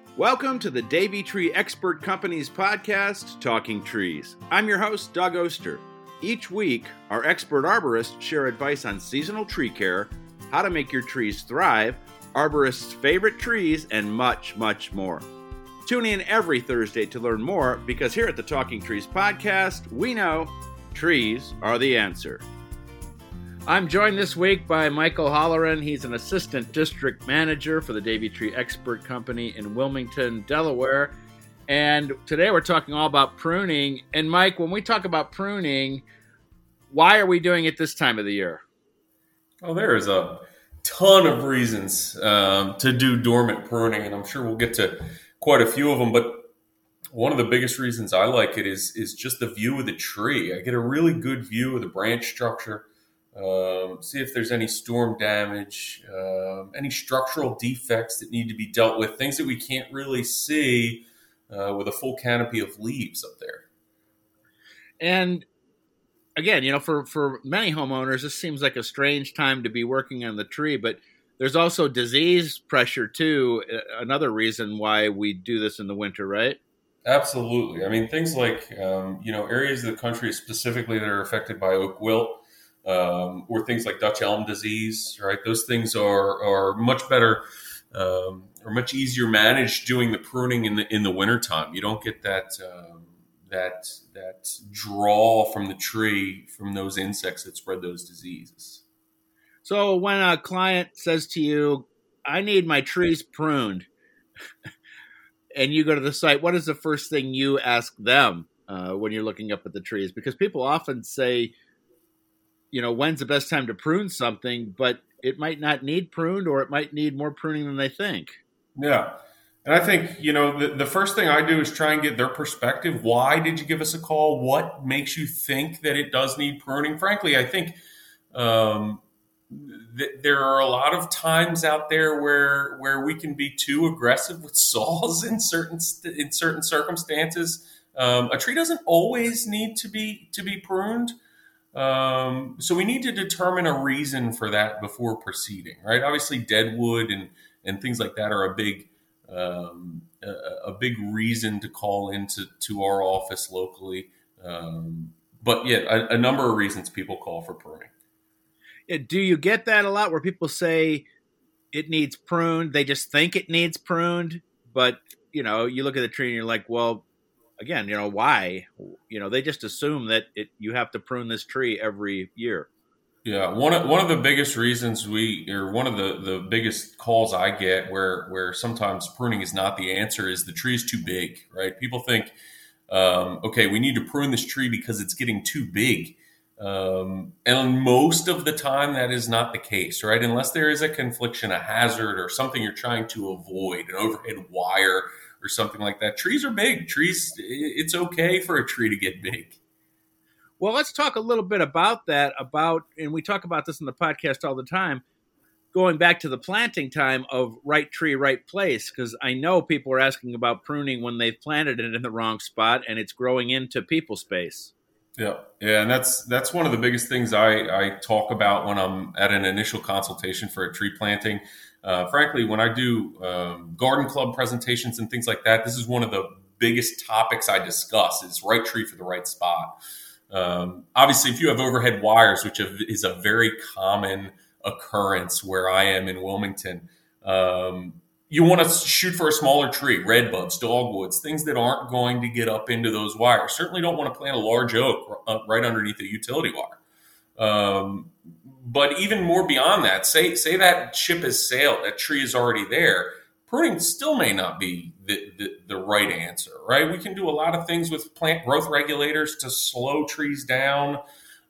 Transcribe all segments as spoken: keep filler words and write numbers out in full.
Welcome to the Davey Tree Expert Company's podcast, Talking Trees. I'm your host, Doug Oster. Each week, our expert arborists share advice on seasonal tree care, how to make your trees thrive, arborists' favorite trees, and much, much more. Tune in every Thursday to learn more, because here at the Talking Trees podcast, we know trees are the answer. I'm joined this week by Michael Holloran. He's an assistant district manager for the Davey Tree Expert Company in Wilmington, Delaware. And today we're talking all about pruning. And Mike, when we talk about pruning, why are we doing it this time of the year? Well, there is a ton of reasons um, to do dormant pruning, and I'm sure we'll get to quite a few of them. But one of the biggest reasons I like it is, is just the view of the tree. I get a really good view of the branch structure. Um, see if there's any storm damage, um, any structural defects that need to be dealt with, things that we can't really see uh, with a full canopy of leaves up there. And again, you know, for, for many homeowners, this seems like a strange time to be working on the tree, but there's also disease pressure too. Another reason why we do this in the winter, right? Absolutely. I mean, things like, um, you know, areas of the country specifically that are affected by oak wilt, Um, or things like Dutch elm disease, right? Those things are are much better um, or much easier managed doing the pruning in the in the wintertime. You don't get that um, that that draw from the tree from those insects that spread those diseases. So when a client says to you, "I need my trees pruned," and you go to the site, what is the first thing you ask them uh, when you're looking up at the trees? Because people often say, you know, when's the best time to prune something, but it might not need pruned, or it might need more pruning than they think. Yeah. And I think, you know, the, the first thing I do is try and get their perspective. Why did you give us a call? What makes you think that it does need pruning? Frankly, I think um, th- there are a lot of times out there where where we can be too aggressive with saws in certain st- in certain circumstances. Um, a tree doesn't always need to be to be pruned. Um, so we need to determine a reason for that before proceeding, right? Obviously, dead wood and, and things like that are a big um, a, a big reason to call into to our office locally. Um, but yeah, a, a number of reasons people call for pruning. Yeah, do you get that a lot where people say it needs pruned? They just think it needs pruned, but you know, you look at the tree and you're like, well, again, you know, why? You know, they just assume that it, you have to prune this tree every year. Yeah, one of one of the biggest reasons we, or one of the, the biggest calls I get where where sometimes pruning is not the answer is the tree is too big, right? People think, um, okay, we need to prune this tree because it's getting too big. Um, and most of the time that is not the case, right? Unless there is a confliction, a hazard, or something you're trying to avoid, an overhead wire, or something like that. Trees are big. Trees, it's okay for a tree to get big. Well, let's talk a little bit about that, about, and we talk about this in the podcast all the time, going back to the planting time of right tree, right place, because I know people are asking about pruning when they've planted it in the wrong spot and it's growing into people space. Yeah, yeah, and that's that's one of the biggest things I, I talk about when I'm at an initial consultation for a tree planting. Uh, frankly, when I do um, garden club presentations and things like that, this is one of the biggest topics I discuss is right tree for the right spot. Um, obviously, if you have overhead wires, which is a very common occurrence where I am in Wilmington, um, you want to shoot for a smaller tree, redbuds, dogwoods, things that aren't going to get up into those wires. Certainly don't want to plant a large oak right underneath a utility wire. Um, But even more beyond that, say say that ship has sailed, that tree is already there. Pruning still may not be the, the, the right answer, right? We can do a lot of things with plant growth regulators to slow trees down.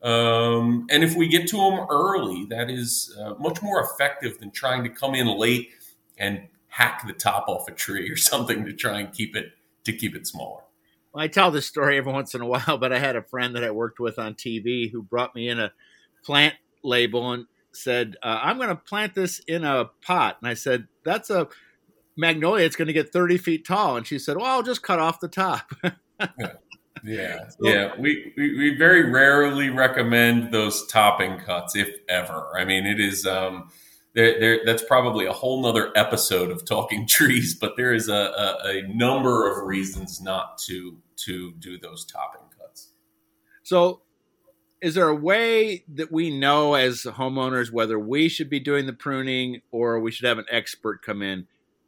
Um, and if we get to them early, that is uh, much more effective than trying to come in late and hack the top off a tree or something to try and keep it to keep it smaller. Well, I tell this story every once in a while, but I had a friend that I worked with on T V who brought me in a plant label and said, uh, I'm going to plant this in a pot. And I said, that's a magnolia. It's going to get thirty feet tall. And she said, well, I'll just cut off the top. yeah. Yeah. So, yeah. We, we, we very rarely recommend those topping cuts, if ever. I mean, it is, um, there, there, that's probably a whole nother episode of Talking Trees, but there is a, a, a number of reasons not to to do those topping cuts. So is there a way that we know as homeowners whether we should be doing the pruning or we should have an expert come in?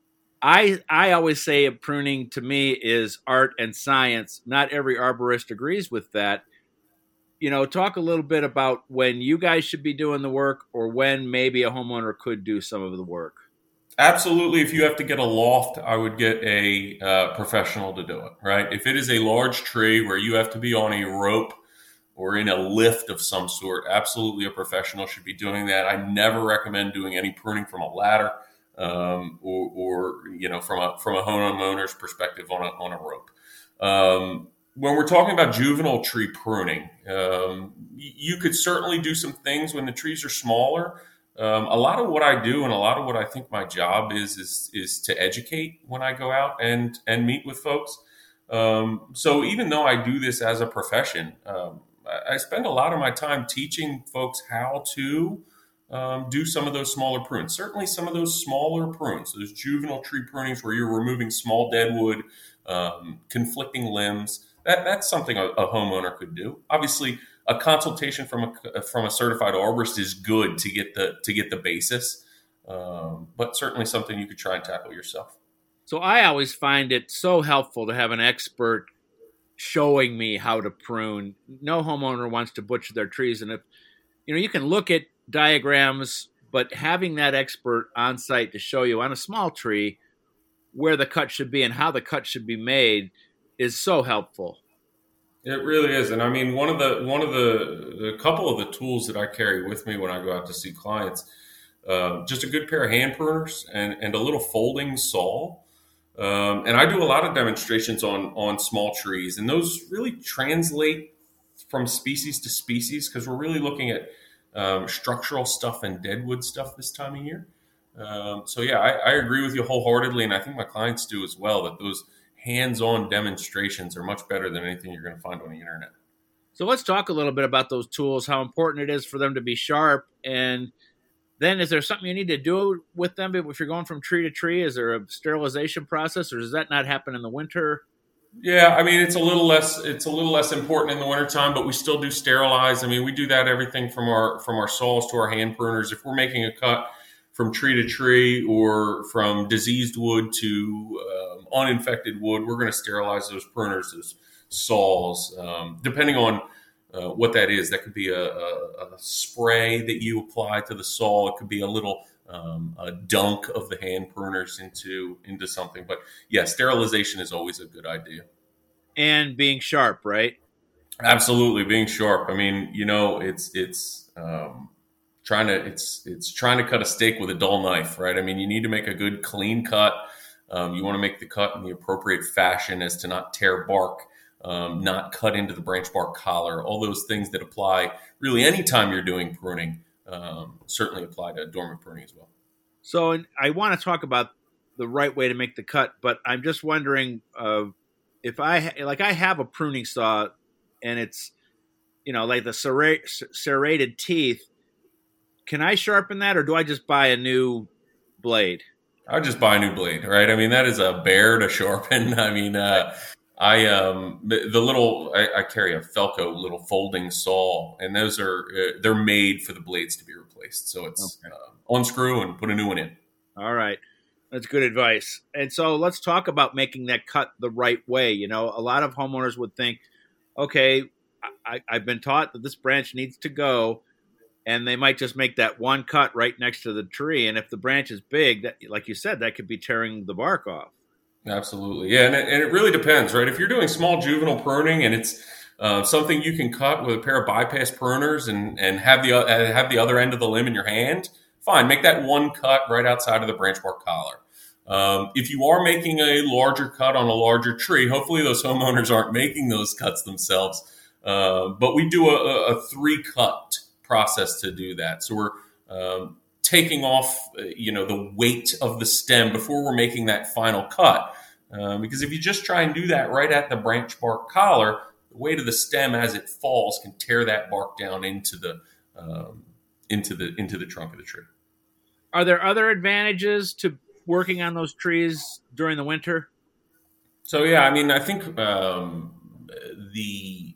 I I always say pruning to me is art and science. Not every arborist agrees with that. You know, talk a little bit about when you guys should be doing the work or when maybe a homeowner could do some of the work. Absolutely. If you have to get a loft, I would get a uh, professional to do it, right? If it is a large tree where you have to be on a rope or in a lift of some sort, absolutely a professional should be doing that. I never recommend doing any pruning from a ladder um, or, or, you know, from a from a homeowner's perspective on a, on a rope. Um, when we're talking about juvenile tree pruning, um, you could certainly do some things when the trees are smaller. Um, a lot of what I do and a lot of what I think my job is is is to educate when I go out and and meet with folks. Um, so even though I do this as a profession, um, I, I spend a lot of my time teaching folks how to um, do some of those smaller prunes. Certainly some of those smaller prunes, those juvenile tree prunings where you're removing small dead wood, um, conflicting limbs. That, that's something a, a homeowner could do. Obviously, a consultation from a from a certified arborist is good to get the to get the basis, um, but certainly something you could try and tackle yourself. So I always find it so helpful to have an expert showing me how to prune. No homeowner wants to butcher their trees, and if you know, you can look at diagrams, but having that expert on site to show you on a small tree where the cut should be and how the cut should be made is so helpful. It really is. And I mean, one of the, one of the, a couple of the tools that I carry with me when I go out to see clients, uh, just a good pair of hand pruners and, and a little folding saw. Um, and I do a lot of demonstrations on, on small trees, and those really translate from species to species because we're really looking at um, structural stuff and deadwood stuff this time of year. Um, so yeah, I, I agree with you wholeheartedly. And I think my clients do as well, that those hands-on demonstrations are much better than anything you're going to find on the internet. So let's talk a little bit about those tools, how important it is for them to be sharp. And then is there something you need to do with them if you're going from tree to tree? Is there a sterilization process, or does that not happen in the winter? Yeah, I mean, it's a little less it's a little less important in the wintertime, but we still do sterilize. I mean, we do that everything from our from our saws to our hand pruners. If we're making a cut from tree to tree or from diseased wood to um, uninfected wood, we're going to sterilize those pruners, those saws, um, depending on uh, what that is. That could be a, a, a spray that you apply to the saw. It could be a little um, a dunk of the hand pruners into into something. But yeah, sterilization is always a good idea. And being sharp, right? Absolutely, being sharp. I mean, you know, it's it's. Um, Trying to it's it's trying to cut a steak with a dull knife, right? I mean, you need to make a good clean cut. Um, you want to make the cut in the appropriate fashion as to not tear bark, um, not cut into the branch bark collar. All those things that apply really anytime you're doing pruning um, certainly apply to dormant pruning as well. So I want to talk about the right way to make the cut, but I'm just wondering uh, if I like I have a pruning saw and it's you know like the serrated, serrated teeth. Can I sharpen that, or do I just buy a new blade? I would just buy a new blade, right? I mean, that is a bear to sharpen. I mean, uh, I um, the little I, I carry a Felco little folding saw, and those are uh, they're made for the blades to be replaced. So it's okay. uh, unscrew and put a new one in. All right, that's good advice. And so let's talk about making that cut the right way. You know, a lot of homeowners would think, okay, I, I've been taught that this branch needs to go. And they might just make that one cut right next to the tree. And if the branch is big, that, like you said, that could be tearing the bark off. Absolutely. Yeah. And it, and it really depends, right? If you're doing small juvenile pruning and it's uh, something you can cut with a pair of bypass pruners and, and have the, uh, have the other end of the limb in your hand, fine. Make that one cut right outside of the branch bark collar. Um, if you are making a larger cut on a larger tree, hopefully those homeowners aren't making those cuts themselves. Uh, but we do a, a three cut process to do that. So we're um, taking off, uh, you know, the weight of the stem before we're making that final cut. Um, because if you just try and do that right at the branch bark collar, the weight of the stem as it falls can tear that bark down into the um, into the into the trunk of the tree. Are there other advantages to working on those trees during the winter? So yeah, I mean, I think um, the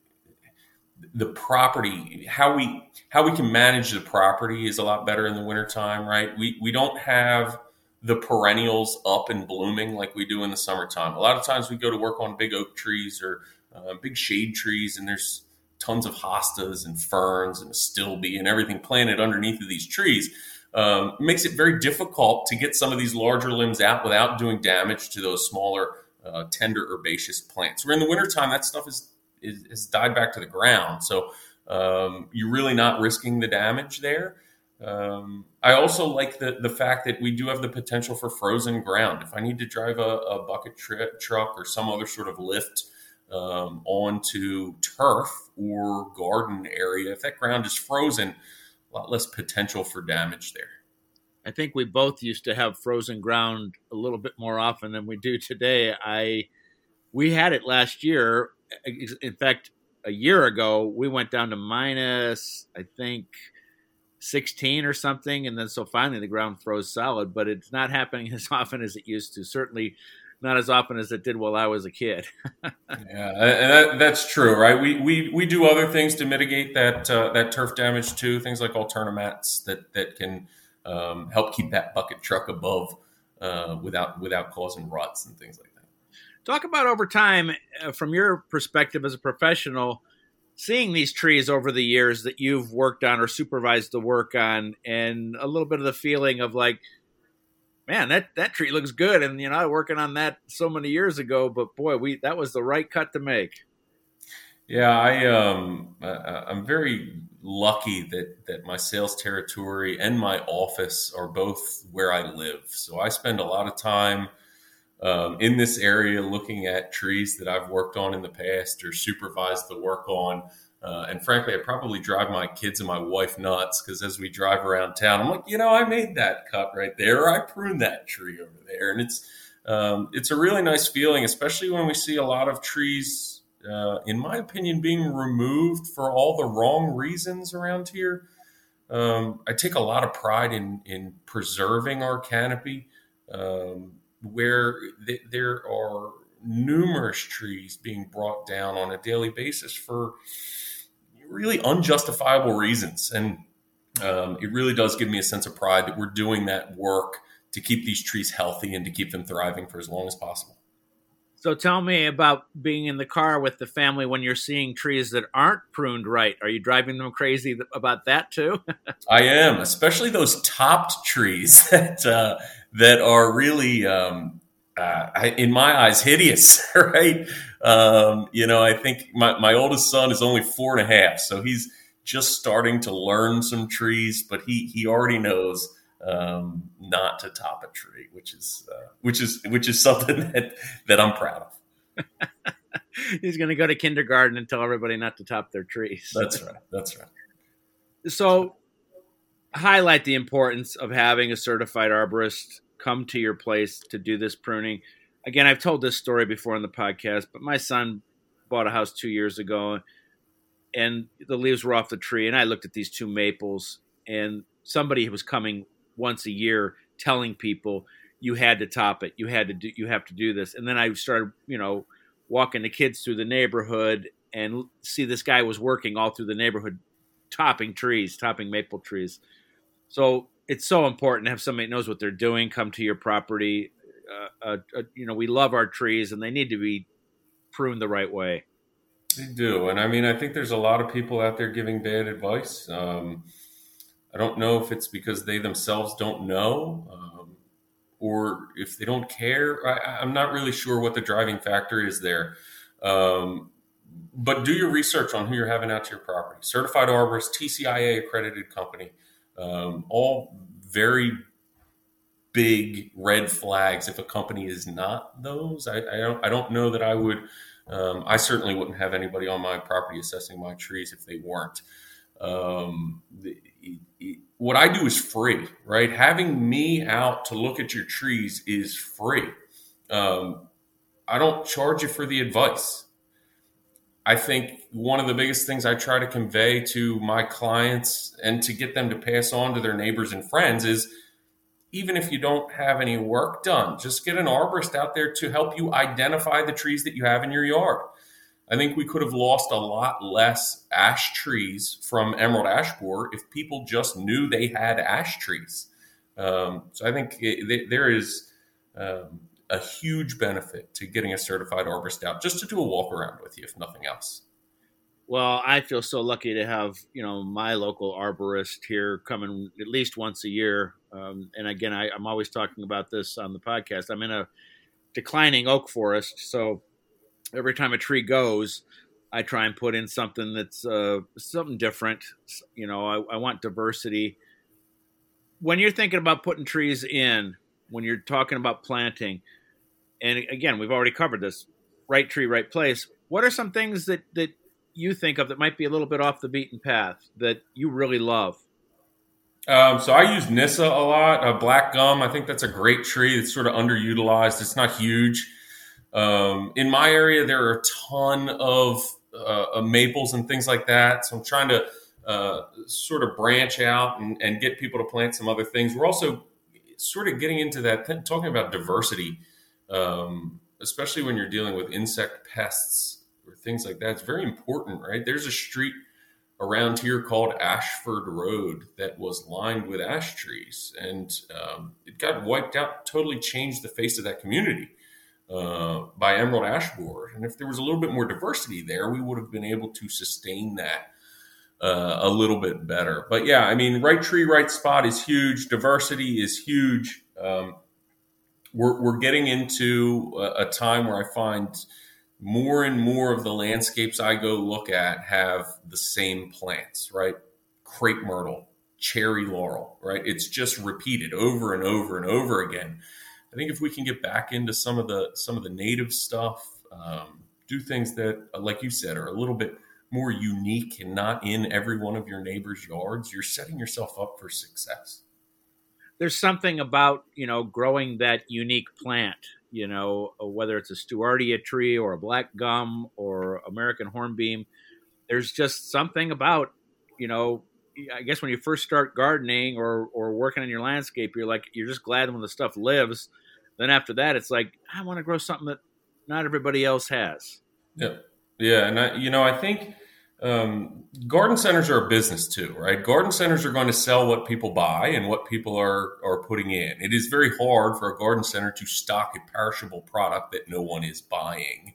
the property, how we how we can manage the property is a lot better in the wintertime, right? We we don't have the perennials up and blooming like we do in the summertime. A lot of times we go to work on big oak trees or uh, big shade trees, and there's tons of hostas and ferns and astilbe and everything planted underneath of these trees. Um, it makes it very difficult to get some of these larger limbs out without doing damage to those smaller, uh, tender herbaceous plants. Where in the wintertime, that stuff is, is, is died back to the ground. So um, you're really not risking the damage there. Um, I also like the, the fact that we do have the potential for frozen ground. If I need to drive a, a bucket tri- truck or some other sort of lift um, onto turf or garden area, if that ground is frozen, a lot less potential for damage there. I think we both used to have frozen ground a little bit more often than we do today. I we had it last year. In fact, a year ago, we went down to minus, I think, sixteen or something, and then so finally the ground froze solid, but it's not happening as often as it used to. Certainly not as often as it did while I was a kid. Yeah, and that, that's true, right? We we we do other things to mitigate that uh, that turf damage too. Things like Alternamats that that can um, help keep that bucket truck above uh, without without causing ruts and things like that. Talk about over time, uh, from your perspective as a professional, seeing these trees over the years that you've worked on or supervised the work on, and a little bit of the feeling of like, man, that, that tree looks good. And, you know, I was working on that so many years ago, but boy, we, that was the right cut to make. Yeah, I, um, I, I'm very lucky that, that my sales territory and my office are both where I live. So I spend a lot of time um, in this area looking at trees that I've worked on in the past or supervised the work on. Uh, and frankly, I probably drive my kids and my wife nuts because as we drive around town, I'm like, you know, I made that cut right there, or I pruned that tree over there. And it's um, it's a really nice feeling, especially when we see a lot of trees, uh, in my opinion, being removed for all the wrong reasons around here. Um, I take a lot of pride in, in preserving our canopy, um, where th- there are numerous trees being brought down on a daily basis for really unjustifiable reasons. And um, it really does give me a sense of pride that we're doing that work to keep these trees healthy and to keep them thriving for as long as possible. So tell me about being in the car with the family when you're seeing trees that aren't pruned right. Are you driving them crazy about that too? I am, especially those topped trees that uh, that are really, um, uh, in my eyes, hideous, right? Um, you know, I think my, my oldest son is only four and a half, so he's just starting to learn some trees, but he he already knows um, not to top a tree, which is uh, which is which is something that that I'm proud of. He's going to go to kindergarten and tell everybody not to top their trees. That's right. That's right. So, highlight the importance of having a certified arborist come to your place to do this pruning. Again, I've told this story before on the podcast, but my son bought a house two years ago, and the leaves were off the tree, and I looked at these two maples, and somebody was coming once a year telling people you had to top it, you had to do, you have to do this. And then I started, you know, walking the kids through the neighborhood and see this guy was working all through the neighborhood, topping trees, topping maple trees. So it's so important to have somebody that knows what they're doing come to your property. Uh, uh, uh, you know, we love our trees, and they need to be pruned the right way. They do. And I mean, I think there's a lot of people out there giving bad advice. Um, I don't know if it's because they themselves don't know um, or if they don't care. I, I'm not really sure what the driving factor is there. Um, but do your research on who you're having out to your property. Certified arborist, T C I A accredited company, um, all very big red flags. If a company is not those, I, I don't. I don't know that I would. Um, I certainly wouldn't have anybody on my property assessing my trees if they weren't. Um, the, it, what I do is free, right? Having me out to look at your trees is free. Um, I don't charge you for the advice. I think one of the biggest things I try to convey to my clients and to get them to pass on to their neighbors and friends is, even if you don't have any work done, just get an arborist out there to help you identify the trees that you have in your yard. I think we could have lost a lot less ash trees from emerald ash borer if people just knew they had ash trees. Um, so I think it, there is um, a huge benefit to getting a certified arborist out just to do a walk around with you, if nothing else. Well, I feel so lucky to have, you know, my local arborist here coming at least once a year. Um, and again, I, I'm always talking about this on the podcast. I'm in a declining oak forest, so every time a tree goes, I try and put in something that's uh, something different. You know, I, I want diversity. When you're thinking about putting trees in, when you're talking about planting, and again, we've already covered this, right tree, right place. What are some things that, that you think of that might be a little bit off the beaten path that you really love? Um, so I use Nyssa a lot, uh, black gum. I think that's a great tree. It's sort of underutilized. It's not huge. Um, in my area, there are a ton of uh, maples and things like that. So I'm trying to uh, sort of branch out and, and get people to plant some other things. We're also sort of getting into that, th- talking about diversity, um, especially when you're dealing with insect pests or things like that. It's very important, right? There's a street around here called Ashford Road that was lined with ash trees, and um, it got wiped out, totally changed the face of that community uh, by emerald ash borer. And if there was a little bit more diversity there, we would have been able to sustain that uh, a little bit better. But yeah, I mean, right tree, right spot is huge. Diversity is huge. Um, we're, we're getting into a, a time where I find more and more of the landscapes I go look at have the same plants, right? Crepe myrtle, cherry laurel, right? It's just repeated over and over and over again. I think if we can get back into some of the some of the native stuff, um, do things that, like you said, are a little bit more unique and not in every one of your neighbor's yards, you're setting yourself up for success. There's something about, you know, growing that unique plant, you know, whether it's a Stewartia tree or a black gum or American hornbeam. There's just something about, you know, I guess when you first start gardening or or working on your landscape, you're like, you're just glad when the stuff lives. Then after that, it's like, I want to grow something that not everybody else has. Yeah. Yeah. And I, you know, I think um, garden centers are a business too, right? Garden centers are going to sell what people buy and what people are, are putting in. It is very hard for a garden center to stock a perishable product that no one is buying.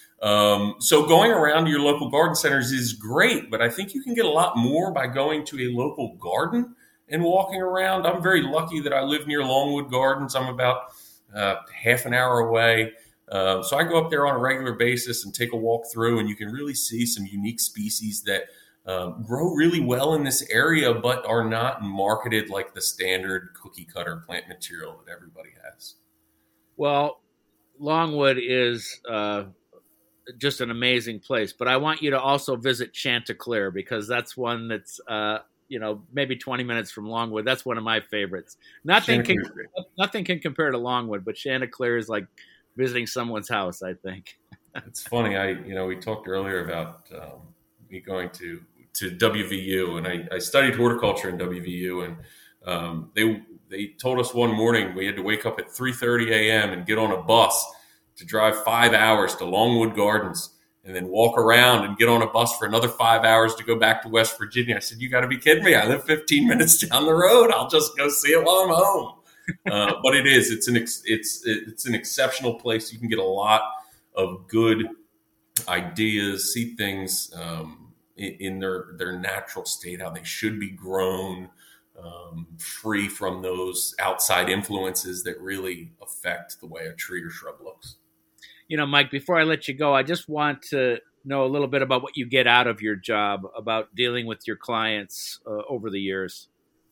Um, so going around to your local garden centers is great, but I think you can get a lot more by going to a local garden and walking around. I'm very lucky that I live near Longwood Gardens. I'm about uh, half an hour away. Uh, so I go up there on a regular basis and take a walk through, and you can really see some unique species that um, grow really well in this area, but are not marketed like the standard cookie cutter plant material that everybody has. Well, Longwood is uh, just an amazing place, but I want you to also visit Chanticleer, because that's one that's, uh, you know, maybe twenty minutes from Longwood. That's one of my favorites. Nothing can, nothing can compare to Longwood, but Chanticleer is like visiting someone's house, I think. It's funny. I, you know, we talked earlier about um, me going to, to W V U, and I, I studied horticulture in W V U, and um, they they told us one morning we had to wake up at three thirty a.m. and get on a bus to drive five hours to Longwood Gardens and then walk around and get on a bus for another five hours to go back to West Virginia. I said, you got to be kidding me. I live fifteen minutes down the road. I'll just go see it while I'm home. Uh, but it is, it's an, ex, it's, it's an exceptional place. You can get a lot of good ideas, see things um, in, in their, their natural state, how they should be grown, um, free from those outside influences that really affect the way a tree or shrub looks. You know, Mike, before I let you go, I just want to know a little bit about what you get out of your job, about dealing with your clients uh, over the years.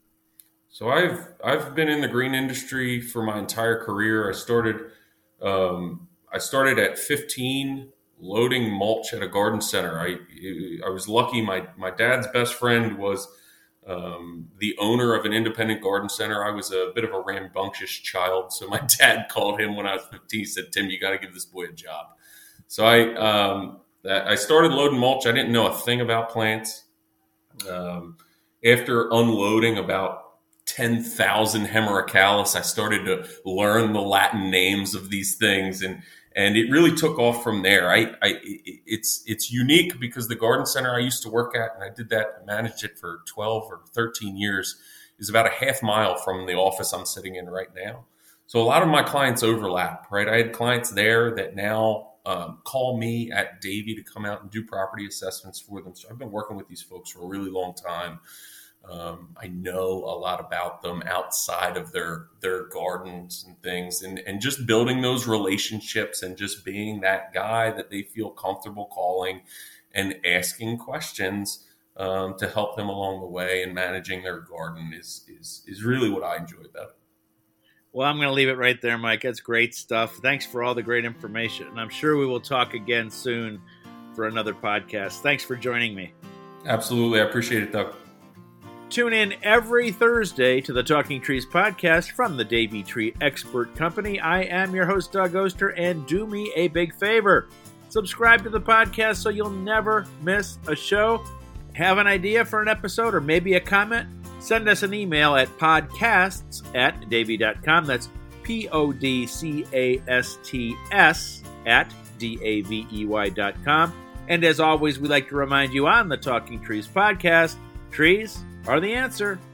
So I've I've been in the green industry for my entire career. I started um, I started at fifteen loading mulch at a garden center. I I was lucky. My my dad's best friend was um, the owner of an independent garden center. I was a bit of a rambunctious child, so my dad called him when I was fifteen. He said, "Tim, you got to give this boy a job." So I um, That I started loading mulch. I didn't know a thing about plants. Um, after unloading about ten thousand Hemerocallis, I started to learn the Latin names of these things, and and it really took off from there. I, I it's it's unique because the garden center I used to work at, and I did that, I managed it for twelve or thirteen years, is about a half mile from the office I'm sitting in right now. So a lot of my clients overlap, right? I had clients there that now um, call me at Davie to come out and do property assessments for them. So I've been working with these folks for a really long time. Um, I know a lot about them outside of their their gardens and things, and, and just building those relationships and just being that guy that they feel comfortable calling and asking questions um, to help them along the way and managing their garden is is is really what I enjoy about it. Well, I'm going to leave it right there, Mike. That's great stuff. Thanks for all the great information, and I'm sure we will talk again soon for another podcast. Thanks for joining me. Absolutely. I appreciate it, Doug. Tune in every Thursday to the Talking Trees podcast from the Davie Tree Expert Company. I am your host, Doug Oster, and do me a big favor. Subscribe to the podcast so you'll never miss a show. Have an idea for an episode or maybe a comment? Send us an email at podcasts at davie dot com. That's P O D C A S T S at D A V E Y dot com. And as always, we like to remind you on the Talking Trees podcast, trees are the answer.